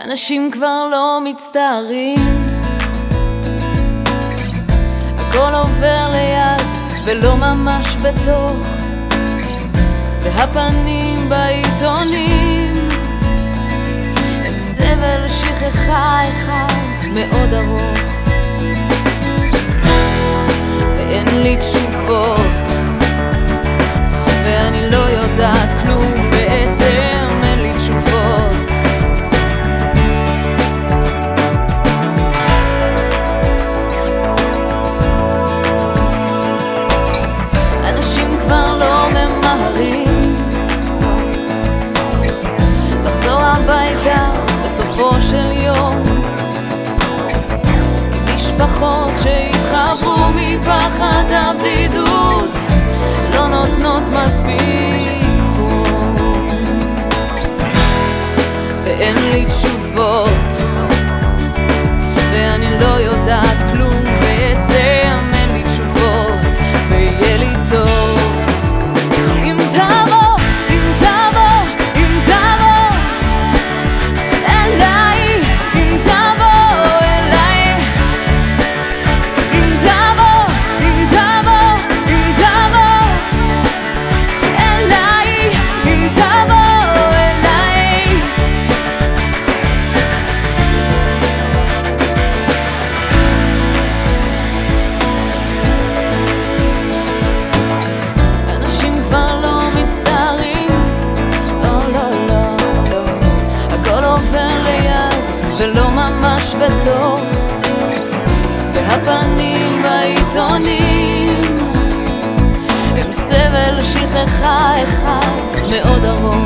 אנשים כבר לא מצטערים, הכל עובר ליד ולא ממש בתוך, והפנים בעיתונים הם סבל שכחה אחד מאוד ארוך, ואין לי תשובות ואני לא יודעת כלום, בעצם אין לי תשובות. אנשים כבר לא ממהרים לחזור הביתה בסופו של יום, משפחות שהתחברו מפחד הבדידות לא נותנות מספיק חום, ואין לי תשובות ואני לא יודעת כלום, בעצם אין לי תשובות, ויהיה לי טוב אם תבוא, אם תבוא, אם תבוא אליי, אם תבוא אליי, אם תבוא, אם תבוא, אם תבוא אליי, אם תבוא אליי. אנשים כבר לא מצטערים, לא, לא, לא, לא, הכל עובר ליד ולא ממש בתוך, והפנים בעיתונים הם סבל שכחה אחד מאוד ארוך,